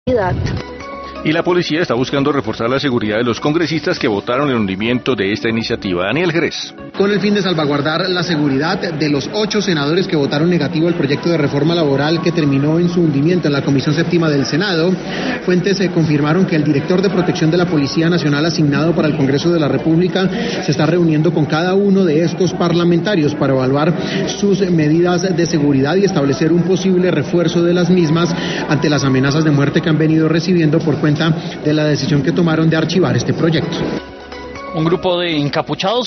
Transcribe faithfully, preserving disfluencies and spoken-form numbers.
Y la policía está buscando reforzar la seguridad de los congresistas que votaron el hundimiento de esta iniciativa. Daniel Jerez. Con el fin de salvaguardar la seguridad de los ocho senadores que votaron negativo al proyecto de reforma laboral que terminó en su hundimiento en la Comisión Séptima del Senado, fuentes se confirmaron que el director de protección de la Policía Nacional asignado para el Congreso de la República se está reuniendo con cada uno de estos parlamentarios para evaluar sus medidas de seguridad y establecer un posible refuerzo de las mismas ante las amenazas de muerte que han venido recibiendo por cuenta de la decisión que tomaron de archivar este proyecto. Un grupo de encapuchados